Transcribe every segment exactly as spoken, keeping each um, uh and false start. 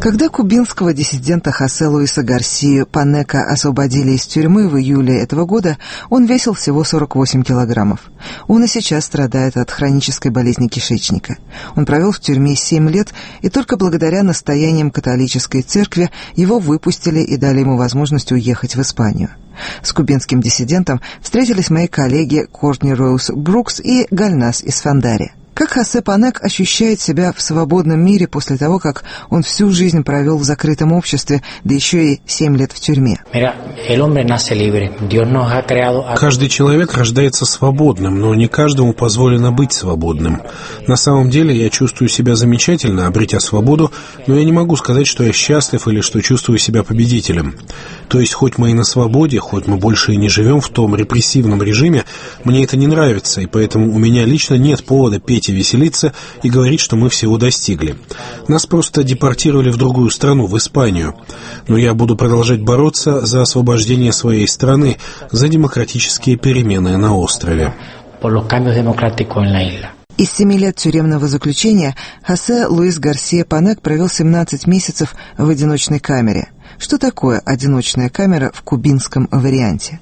Когда кубинского диссидента Хосе Луиса Гарсию Панека освободили из тюрьмы в июле этого года, он весил всего сорок восемь килограммов. Он и сейчас страдает от хронической болезни кишечника. Он провел в тюрьме семь лет, и только благодаря настояниям католической церкви его выпустили и дали ему возможность уехать в Испанию. С кубинским диссидентом встретились мои коллеги Кортни Роуз Брукс и Гальнас Исфандари. Как Хосе Панек ощущает себя в свободном мире после того, как он всю жизнь провел в закрытом обществе, да еще и семь лет в тюрьме? Каждый человек рождается свободным, но не каждому позволено быть свободным. На самом деле я чувствую себя замечательно, обретя свободу, но я не могу сказать, что я счастлив или что чувствую себя победителем. То есть, хоть мы и на свободе, хоть мы больше и не живем в том репрессивном режиме, мне это не нравится, и поэтому у меня лично нет повода петь и веселиться и говорить, что мы всего достигли. Нас просто депортировали в другую страну, в Испанию. Но я буду продолжать бороться за освобождение своей страны, за демократические перемены на острове. Из семи лет тюремного заключения Хосе Луис Гарсия Панек провел семнадцать месяцев в одиночной камере. Что такое одиночная камера в кубинском варианте?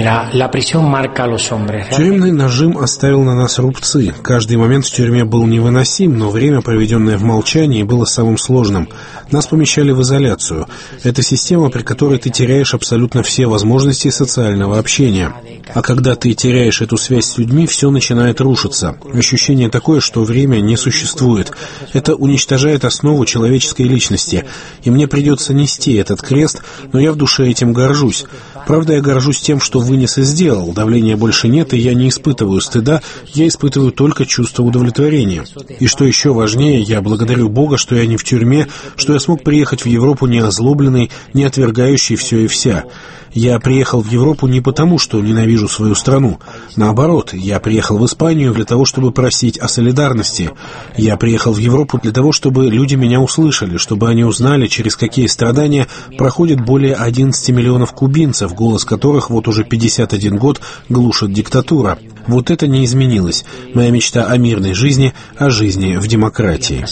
Тюремный нажим оставил на нас рубцы. Каждый момент в тюрьме был невыносим, но время, проведенное в молчании, было самым сложным. Нас помещали в изоляцию. Это система, при которой ты теряешь абсолютно все возможности социального общения. А когда ты теряешь эту связь с людьми, все начинает рушиться. Ощущение такое, что время не существует. Это уничтожает основу человеческой личности. И мне придется нести этот крест, но я в душе этим горжусь. Правда, я горжусь тем, что вынес и сделал. Давления больше нет, и я не испытываю стыда, я испытываю только чувство удовлетворения. И что еще важнее, я благодарю Бога, что я не в тюрьме, что я смог приехать в Европу не озлобленный, не отвергающий все и вся. Я приехал в Европу не потому, что ненавижу свою страну. Наоборот, я приехал в Испанию для того, чтобы просить о солидарности. Я приехал в Европу для того, чтобы люди меня услышали, чтобы они узнали, через какие страдания проходит более одиннадцати миллионов кубинцев, голос которых вот уже пятьдесят один год глушит диктатура. Вот это не изменилось. Моя мечта о мирной жизни, о жизни в демократии.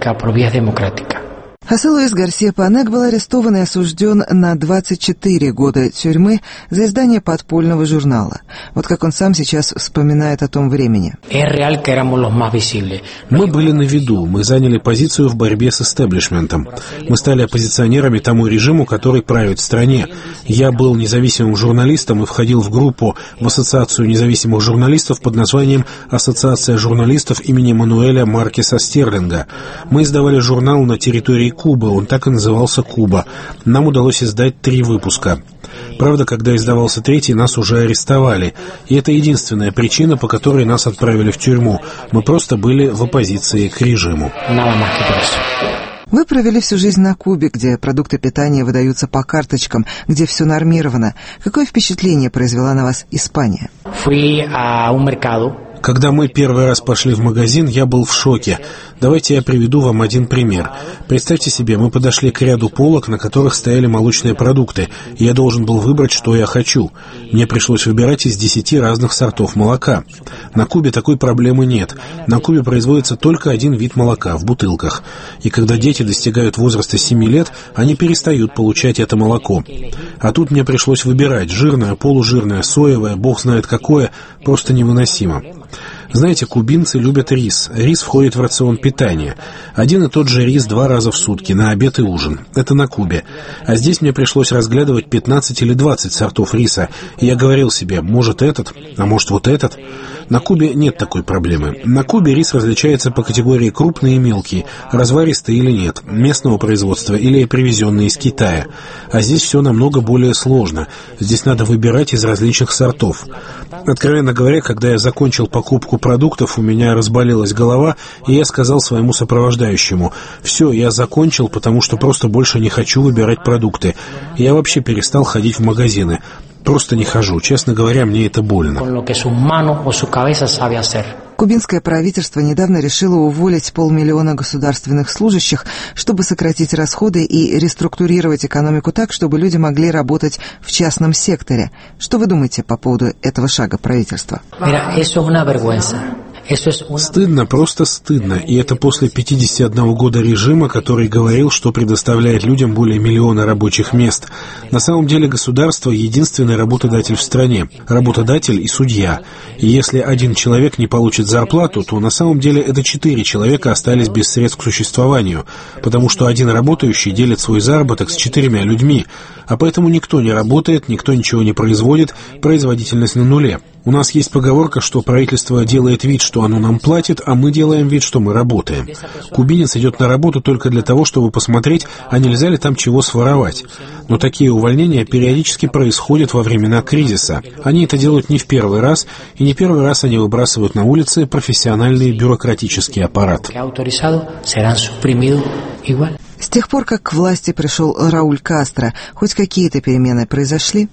Хосе Луис Гарсия Панек был арестован и осужден на двадцать четыре года тюрьмы за издание подпольного журнала. Вот как он сам сейчас вспоминает о том времени. Мы были на виду, мы заняли позицию в борьбе с истеблишментом. Мы стали оппозиционерами тому режиму, который правит в стране. Я был независимым журналистом и входил в группу, в ассоциацию независимых журналистов под названием «Ассоциация журналистов имени Мануэля Маркеса Стерлинга». Мы издавали журнал на территории Кубы, он так и назывался «Куба». Нам удалось издать три выпуска. Правда, когда издавался третий, нас уже арестовали. И это единственная причина, по которой нас отправили в тюрьму. Мы просто были в оппозиции к режиму. Вы провели всю жизнь на Кубе, где продукты питания выдаются по карточкам, где все нормировано. Какое впечатление произвела на вас Испания? Когда мы первый раз пошли в магазин, я был в шоке. Давайте я приведу вам один пример. Представьте себе, мы подошли к ряду полок, на которых стояли молочные продукты, и я должен был выбрать, что я хочу. Мне пришлось выбирать из десяти разных сортов молока. На Кубе такой проблемы нет. На Кубе производится только один вид молока, в бутылках. И когда дети достигают возраста семи лет, они перестают получать это молоко. А тут мне пришлось выбирать: жирное, полужирное, соевое, бог знает какое, просто невыносимо. Знаете, кубинцы любят рис. Рис входит в рацион питания. Один и тот же рис два раза в сутки, на обед и ужин. Это на Кубе. А здесь мне пришлось разглядывать пятнадцать или двадцать сортов риса. И я говорил себе, может этот, а может вот этот. На Кубе нет такой проблемы. На Кубе рис различается по категории крупный и мелкий, разваристый или нет, местного производства или привезенный из Китая. А здесь все намного более сложно. Здесь надо выбирать из различных сортов. Откровенно говоря, когда я закончил покупку продуктов, у меня разболелась голова, и я сказал своему сопровождающему: «Все, я закончил, потому что просто больше не хочу выбирать продукты. Я вообще перестал ходить в магазины. Просто не хожу. Честно говоря, мне это больно». Кубинское правительство недавно решило уволить полмиллиона государственных служащих, чтобы сократить расходы и реструктурировать экономику так, чтобы люди могли работать в частном секторе. Что вы думаете по поводу этого шага правительства? Стыдно, просто стыдно. И это после пятидесяти одного года режима, который говорил, что предоставляет людям более миллиона рабочих мест. На самом деле государство — единственный работодатель в стране. Работодатель и судья. И если один человек не получит зарплату, то на самом деле это четыре человека остались без средств к существованию, потому что один работающий делит свой заработок с четырьмя людьми. А поэтому никто не работает, никто ничего не производит, производительность на нуле. У нас есть поговорка, что правительство делает вид, что оно нам платит, а мы делаем вид, что мы работаем. Кубинец идет на работу только для того, чтобы посмотреть, а нельзя ли там чего своровать. Но такие увольнения периодически происходят во времена кризиса. Они это делают не в первый раз, и не первый раз они выбрасывают на улицы профессиональный бюрократический аппарат. С тех пор, как к власти пришел Рауль Кастро, хоть какие-то перемены произошли?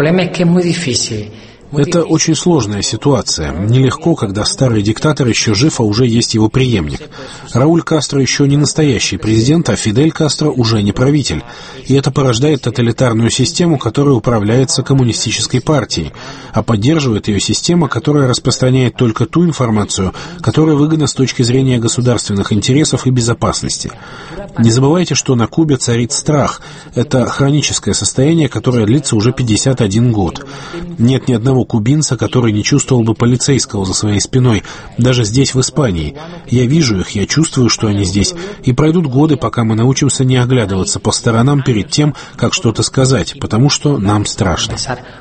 Это очень сложная ситуация. Нелегко, когда старый диктатор еще жив, а уже есть его преемник. Рауль Кастро еще не настоящий президент, а Фидель Кастро уже не правитель. И это порождает тоталитарную систему, которая управляется коммунистической партией, а поддерживает ее система, которая распространяет только ту информацию, которая выгодна с точки зрения государственных интересов и безопасности. Не забывайте, что на Кубе царит страх. Это хроническое состояние, которое длится уже пятьдесят один год. Нет ни одного кубинца, который не чувствовал бы полицейского за своей спиной, даже здесь, в Испании. Я вижу их, я чувствую, что они здесь, и пройдут годы, пока мы научимся не оглядываться по сторонам перед тем, как что-то сказать, потому что нам страшно.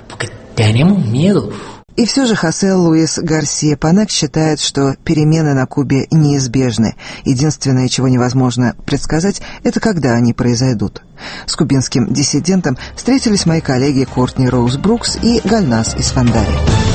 И все же Хосе Луис Гарсия Панек считает, что перемены на Кубе неизбежны. Единственное, чего невозможно предсказать, это когда они произойдут. С кубинским диссидентом встретились мои коллеги Кортни Роуз Брукс и Гальнас Исфандари.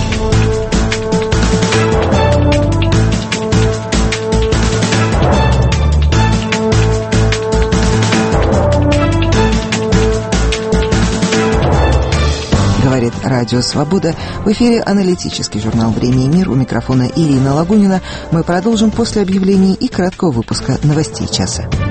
Говорит Радио Свобода. В эфире аналитический журнал «Время и мир». У микрофона Ирина Лагунина. Мы продолжим после объявлений и краткого выпуска новостей часа.